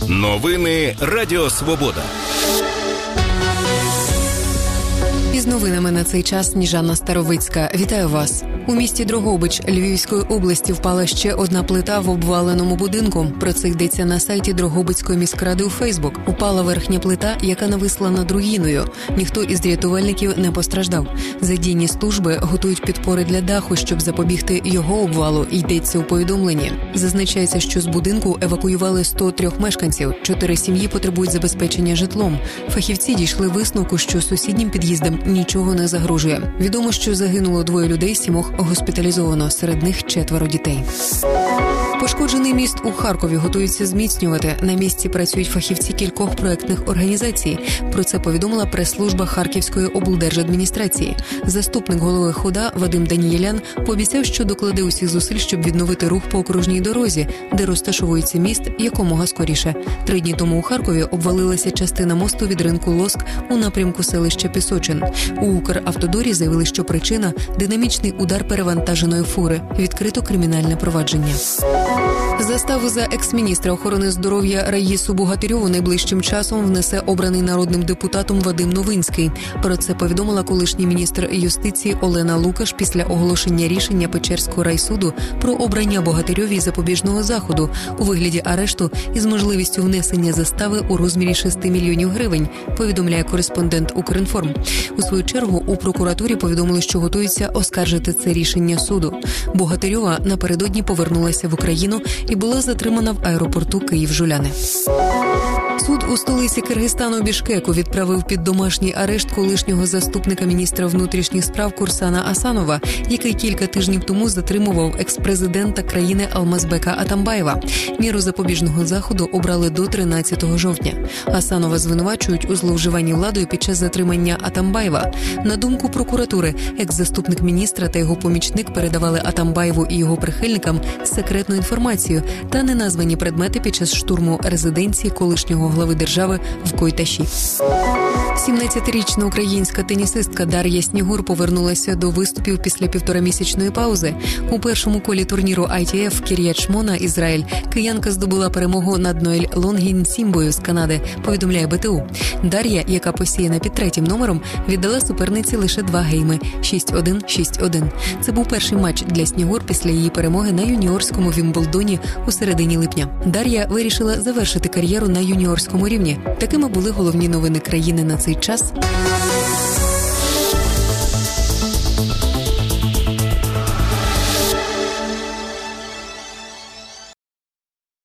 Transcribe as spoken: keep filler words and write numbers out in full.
Новини Радіо Свобода. Із новинами на цей час Сніжана Старовицька. Вітаю вас. У місті Дрогобич Львівської області впала ще одна плита в обваленому будинку. Про це йдеться на сайті Дрогобицької міськради у Фейсбук. Упала верхня плита, яка нависла над руїною. Ніхто із рятувальників не постраждав. Задійні служби готують підпори для даху, щоб запобігти його обвалу, йдеться у повідомленні. Зазначається, що з будинку евакуювали сто три мешканців. Чотири сім'ї потребують забезпечення житлом. Фахівці дійшли висновку, що сусіднім під'їздам нічого не загрожує. Відомо, що загинуло двоє людей, сімох госпіталізовано, серед них четверо дітей. Пошкоджений міст у Харкові готуються зміцнювати. На місці працюють фахівці кількох проектних організацій. Про це повідомила прес-служба Харківської облдержадміністрації. Заступник голови ХОДА Вадим Данієлян пообіцяв, що докладе усіх зусиль, щоб відновити рух по окружній дорозі, де розташовується міст якомога скоріше. Три дні тому у Харкові обвалилася частина мосту від ринку Лоск у напрямку селища Пісочин. У Укравтодорі заявили, що причина – динамічний удар перевантаженої фури. Відкрито кримінальне провадження. Заставу за екс-міністра охорони здоров'я Раїсу Бугатирьову найближчим часом внесе обраний народним депутатом Вадим Новинський. Про це повідомила колишній міністр юстиції Олена Лукаш після оголошення рішення Печерського райсуду про обрання Бугатирьові запобіжного заходу у вигляді арешту із можливістю внесення застави у розмірі шести мільйонів гривень, повідомляє кореспондент Укрінформ. У свою чергу у прокуратурі повідомили, що готуються оскаржити це рішення суду. Бугатирьова напередодні повернулася в Україну і була затримана в аеропорту Київ-Жуляни. Суд у столиці Киргизстану Бішкеку відправив під домашній арешт колишнього заступника міністра внутрішніх справ Курсана Асанова, який кілька тижнів тому затримував екс-президента країни Алмазбека Атамбаєва. Міру запобіжного заходу обрали до тринадцятого жовтня. Асанова звинувачують у зловживанні владою під час затримання Атамбаєва. На думку прокуратури, екс-заступник міністра та його помічник передавали Атамбаєву і його прихильникам секретну інформацію та неназвані предмети під час штурму резиденції колишнього глави держави в Койташі. сімнадцятирічна українська тенісистка Дар'я Снігур повернулася до виступів після півторамісячної паузи. У першому колі турніру ай ті еф Кір'ят-Шмона, Ізраїль, киянка здобула перемогу над Ноель Лонгін-Сімбою з Канади, повідомляє бе те у. Дар'я, яка посіяна під третім номером, віддала суперниці лише два гейми – шість один - шість один. Це був перший матч для Снігур після її перемоги на юніорському Вімблдоні у середині липня. Дар'я вирішила завершити кар'єру на юніорському рівні. Такими були головні новини країни на цей час.